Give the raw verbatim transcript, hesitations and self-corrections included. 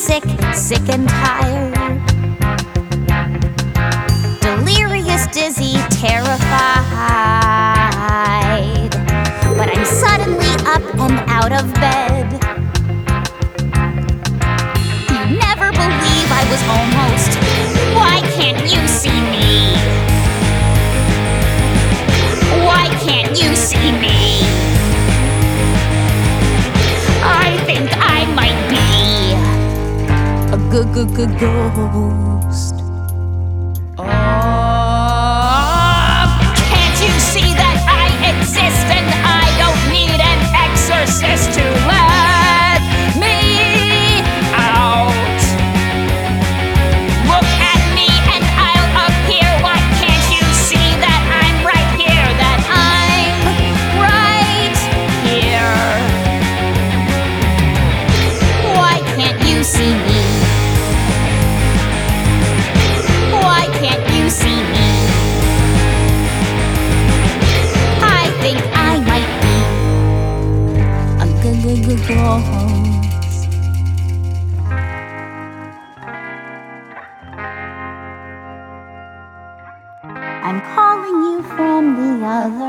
sick, sick and tired. Delirious, dizzy, terrified. But I'm suddenly up and out of bed. You'd never believe I was almost. Why can't you see me? Why can't you see me? I think I might be a g-g-g-ghost. Oh, can't you see that I exist and I don't need an exorcist to let me out? Look at me and I'll appear. Why can't you see that I'm right here? That I'm right here? Why can't you see me? Why can't you see me? I think I might be a g-g-g-ghost. I'm calling you from the other